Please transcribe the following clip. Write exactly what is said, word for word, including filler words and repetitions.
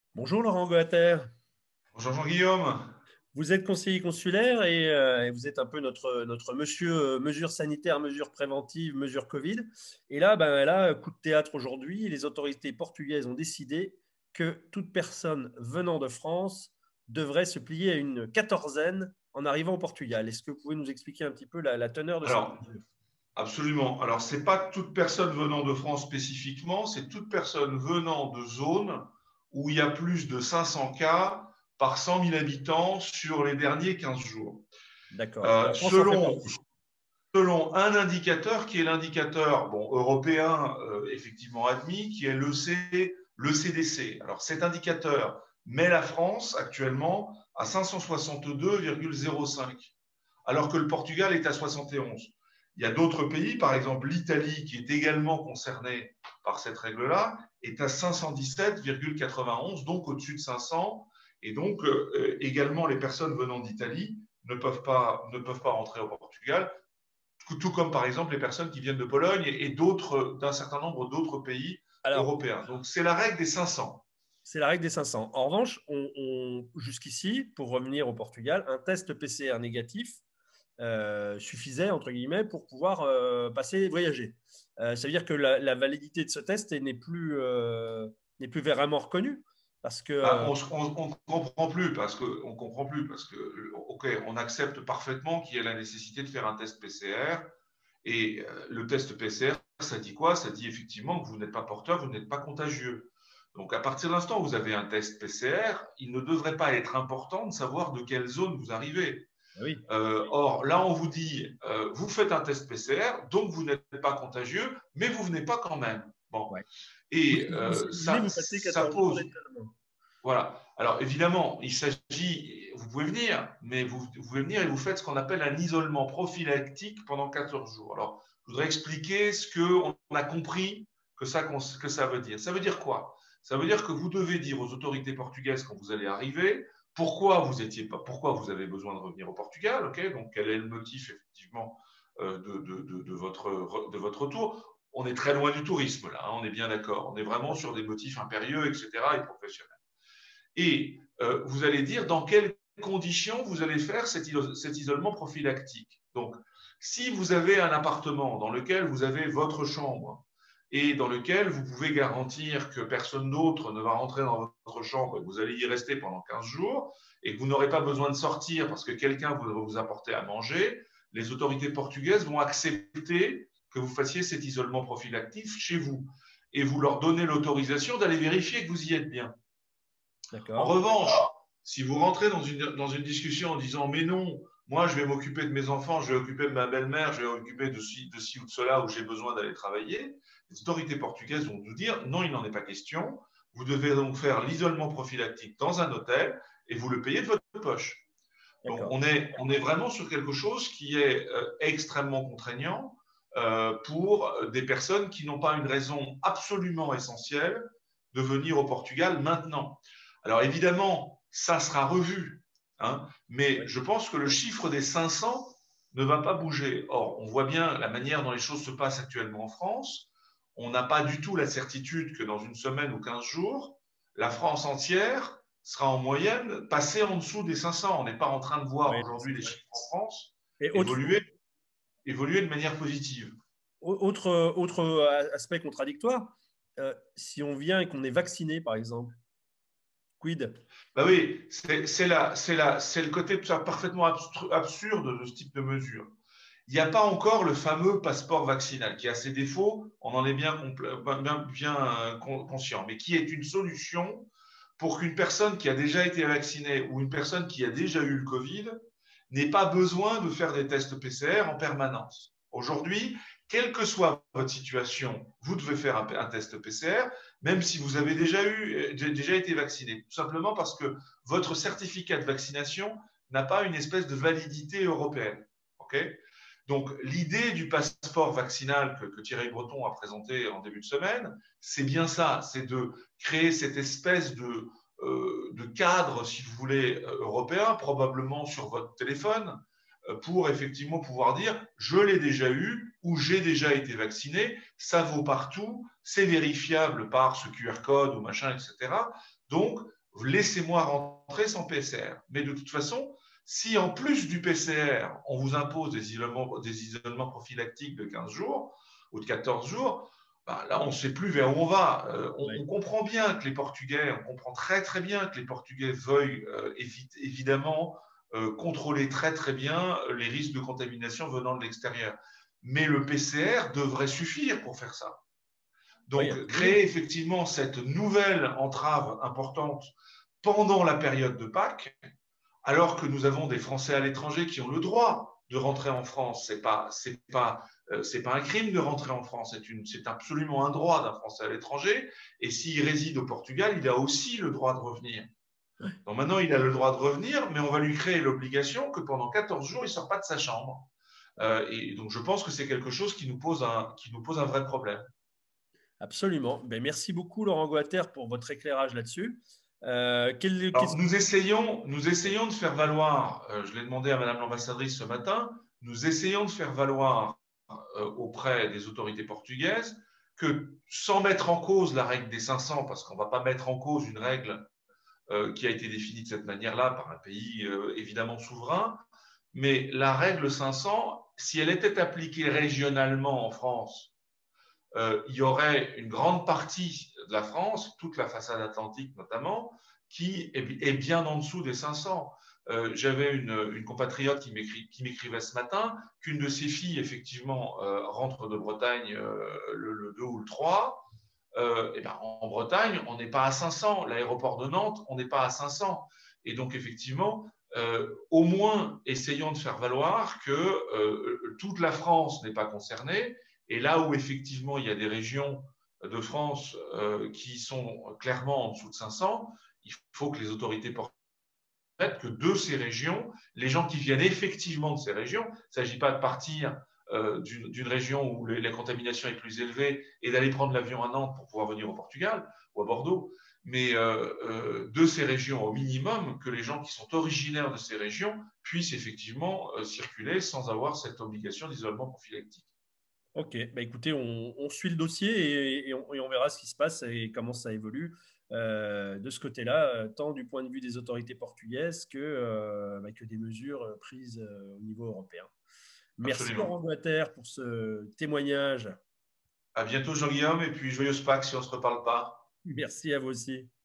Bonjour Laurent Goater, Bonjour Jean-Guillaume. vous êtes conseiller consulaire et, euh, et vous êtes un peu notre, notre monsieur euh, mesures sanitaires, mesures préventives, mesures Covid. Et là, ben, là, coup de théâtre aujourd'hui, les autorités portugaises ont décidé que toute personne venant de France devrait se plier à une quatorzaine en arrivant au Portugal. Est-ce que vous pouvez nous expliquer un petit peu la, la teneur de cette Alors, mesure? absolument. Alors, c'est pas toute personne venant de France spécifiquement, c'est toute personne venant de zones où il y a plus de cinq cents cas par cent mille habitants sur les derniers quinze jours. D'accord. Et Euh, la France en fait selon, partie. selon un indicateur qui est l'indicateur bon, européen euh, effectivement admis, qui est le, C, le C D C. Alors, cet indicateur met la France actuellement à cinq cent soixante-deux virgule zéro cinq, alors que le Portugal est à soixante et onze. Il y a d'autres pays, par exemple l'Italie, qui est également concernée par cette règle-là, est à cinq cent dix-sept virgule quatre-vingt-onze, donc au-dessus de cinq cents. Et donc, euh, également, les personnes venant d'Italie ne peuvent pas, ne peuvent pas rentrer au Portugal, tout comme, par exemple, les personnes qui viennent de Pologne et d'autres, d'un certain nombre d'autres pays Alors, européens. Donc, c'est la règle des cinq cents. c'est la règle des cinq cents. En revanche, on, on- jusqu'ici, pour revenir au Portugal, un test P C R négatif euh, suffisait, entre guillemets, pour pouvoir euh, passer, voyager. Euh, ça veut dire que la, la validité de ce test n'est plus, euh, n'est plus vraiment reconnue. Parce que, Bah, euh, on ne comprend plus parce que on comprend plus parce que ok, on accepte parfaitement qu'il y ait la nécessité de faire un test P C R et euh, le test P C R, ça dit quoi? Ça dit effectivement que vous n'êtes pas porteur, vous n'êtes pas contagieux. Donc à partir de l'instant où vous avez un test P C R, il ne devrait pas être important de savoir de quelle zone vous arrivez. oui, Euh, or là, on vous dit, euh, vous faites un test P C R, donc vous n'êtes pas contagieux, mais vous venez pas quand même. Bon, ouais. Ou et si, ou si euh, vous venez, ça, vous passez ça quatorze jours pose d'isolement. voilà. Alors évidemment, il s'agit, vous pouvez venir, mais vous, vous pouvez venir et vous faites ce qu'on appelle un isolement prophylactique pendant quatorze jours. Alors, je voudrais expliquer ce qu'on a compris que ça, que ça veut dire. Ça veut dire quoi? Ça veut dire que vous devez dire aux autorités portugaises quand vous allez arriver pourquoi vous étiez pas, pourquoi vous avez besoin de revenir au Portugal, ok? Donc quel est le motif effectivement euh, de, de, de, de, votre, de votre retour? On est très loin du tourisme là, hein, on est bien d'accord. On est vraiment sur des motifs impérieux, et cetera et professionnels. Et euh, vous allez dire dans quelles conditions vous allez faire cet, cet isolement prophylactique. Donc, si vous avez un appartement dans lequel vous avez votre chambre et dans lequel vous pouvez garantir que personne d'autre ne va rentrer dans votre chambre et que vous allez y rester pendant quinze jours et que vous n'aurez pas besoin de sortir parce que quelqu'un voudra vous apporter à manger, les autorités portugaises vont accepter que vous fassiez cet isolement prophylactique chez vous et vous leur donnez l'autorisation d'aller vérifier que vous y êtes bien. En D'accord. revanche, si vous rentrez dans une, dans une discussion en disant mais non, moi je vais m'occuper de mes enfants, je vais m'occuper de ma belle-mère, je vais m'occuper de ci, de ci ou de cela où j'ai besoin d'aller travailler, les autorités portugaises vont nous dire non, il n'en est pas question. Vous devez donc faire l'isolement prophylactique dans un hôtel et vous le payez de votre poche. Donc D'accord. on est, on est vraiment sur quelque chose qui est euh, extrêmement contraignant euh, pour des personnes qui n'ont pas une raison absolument essentielle de venir au Portugal maintenant. Alors évidemment, ça sera revu, hein, mais Oui. je pense que le chiffre des cinq cents ne va pas bouger. Or, on voit bien la manière dont les choses se passent actuellement en France. On n'a pas du tout la certitude que dans une semaine ou quinze jours, la France entière sera en moyenne passée en dessous des cinq cents. On n'est pas en train de voir Oui, c'est aujourd'hui les vrai. chiffres en France Et autre, évoluer, évoluer de manière positive. autre, autre aspect contradictoire, euh, si on vient et qu'on est vacciné, par exemple, quid? Bah oui, c'est c'est la, c'est la, c'est le côté parfaitement absurde de ce type de mesure. Il n'y a pas encore le fameux passeport vaccinal qui a ses défauts, on en est bien, bien, bien euh, conscient, mais qui est une solution pour qu'une personne qui a déjà été vaccinée ou une personne qui a déjà eu le Covid n'ait pas besoin de faire des tests P C R en permanence. Aujourd'hui, quelle que soit votre situation, vous devez faire un, un test P C R, même si vous avez déjà eu, déjà été vacciné, tout simplement parce que votre certificat de vaccination n'a pas une espèce de validité européenne. Okay, donc, l'idée du passeport vaccinal que, que, Thierry Breton a présenté en début de semaine, c'est bien ça, c'est de créer cette espèce de, euh, de cadre, si vous voulez, européen, probablement sur votre téléphone, pour effectivement pouvoir dire je l'ai déjà eu ou j'ai déjà été vacciné, ça vaut partout, c'est vérifiable par ce Q R code ou machin, et cetera. Donc, laissez-moi rentrer sans P C R. Mais de toute façon, si en plus du P C R, on vous impose des isolements, des isolements prophylactiques de quinze jours ou de quatorze jours, ben là, on ne sait plus vers où on va. Euh, on, Ouais. on comprend bien que les Portugais, on comprend très très bien que les Portugais veuillent euh, évidemment euh, contrôler très très bien les risques de contamination venant de l'extérieur. Mais le P C R devrait suffire pour faire ça. Oui, Donc, absolument. créer effectivement cette nouvelle entrave importante pendant la période de Pâques, alors que nous avons des Français à l'étranger qui ont le droit de rentrer en France. C'est pas, c'est pas, euh, c'est pas un crime de rentrer en France. C'est une, c'est absolument un droit d'un Français à l'étranger. Et s'il réside au Portugal, il a aussi le droit de revenir. Donc maintenant, il a le droit de revenir, mais on va lui créer l'obligation que pendant quatorze jours, il ne sort pas de sa chambre. Euh, et donc, je pense que c'est quelque chose qui nous pose un, qui nous pose un vrai problème. Absolument. Ben, merci beaucoup, Laurent Guater, pour votre éclairage là-dessus. Euh, quel- Alors, qu'est-ce- nous essayons, nous essayons de faire valoir, euh, je l'ai demandé à Madame l'ambassadrice ce matin, nous essayons de faire valoir euh, auprès des autorités portugaises que sans mettre en cause la règle des cinq cents, parce qu'on ne va pas mettre en cause une règle euh, qui a été définie de cette manière-là par un pays euh, évidemment souverain, mais la règle cinq cents, si elle était appliquée régionalement en France, euh, il y aurait une grande partie de la France, toute la façade atlantique notamment, qui est, est bien en dessous des cinq cents. Euh, J'avais une, une, compatriote qui m'écrivait ce matin qu'une de ses filles, effectivement, euh, rentre de Bretagne euh, le, le deux ou le trois. Euh, et ben, en Bretagne, on n'est pas à cinq cents. L'aéroport de Nantes, on n'est pas à cinq cents. Et donc, effectivement, euh, au moins, essayons de faire valoir que euh, toute la France n'est pas concernée. Et là où, effectivement, il y a des régions de France euh, qui sont clairement en dessous de cinq cents, il faut que les autorités portent que de ces régions, les gens qui viennent effectivement de ces régions, il ne s'agit pas de partir euh, d'une région où les, la contamination est plus élevée et d'aller prendre l'avion à Nantes pour pouvoir venir au Portugal ou à Bordeaux, mais euh, euh, de ces régions au minimum, que les gens qui sont originaires de ces régions puissent effectivement euh, circuler sans avoir cette obligation d'isolement prophylactique. Ok, bah écoutez, on, on suit le dossier et, et on, et on verra ce qui se passe et comment ça évolue euh, de ce côté-là, euh, tant du point de vue des autorités portugaises que, euh, bah, que des mesures prises euh, au niveau européen. Merci Absolument. Laurent Guater pour ce témoignage. À bientôt Jean-Guillaume et puis joyeuse Pâques si on ne se reparle pas. Merci à vous aussi.